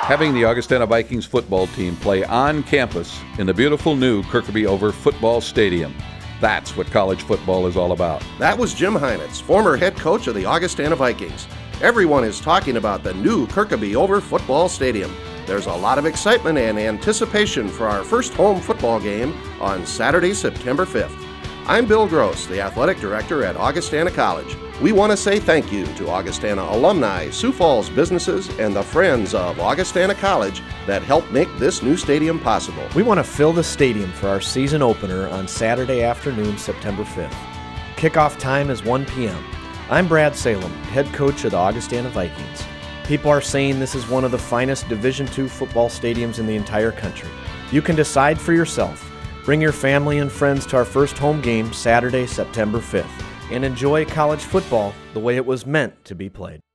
having the Augustana Vikings football team play on campus in the beautiful new Kirkaby Over Football Stadium. That's what college football is all about. That was Jim Heinitz, former head coach of the Augustana Vikings. Everyone is talking about the new Kirkaby Over Football Stadium. There's a lot of excitement and anticipation for our first home football game on Saturday, September 5th. I'm Bill Gross, the athletic director at Augustana College. We want to say thank you to Augustana alumni, Sioux Falls businesses, and the friends of Augustana College that helped make this new stadium possible. We want to fill the stadium for our season opener on Saturday afternoon, September 5th. Kickoff time is 1 p.m. I'm Brad Salem, head coach of the Augustana Vikings. People are saying this is one of the finest Division II football stadiums in the entire country. You can decide for yourself. Bring your family and friends to our first home game Saturday, September 5th, and enjoy college football the way it was meant to be played.